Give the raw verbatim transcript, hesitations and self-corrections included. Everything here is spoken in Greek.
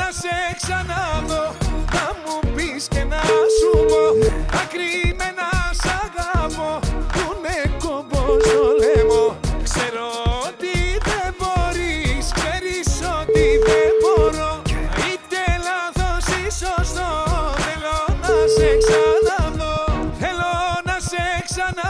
να σε ξαναδώ, να μου πεις και να σου πω ακριμένα σ' αγαπώ, που είναι κόμπος στο λαιμό. Ξέρω ότι δεν μπορείς, ξέρεις ότι δεν μπορώ, είτε λάθος ή σωστό, θέλω να σε ξαναδώ, θέλω να σε ξαναδώ.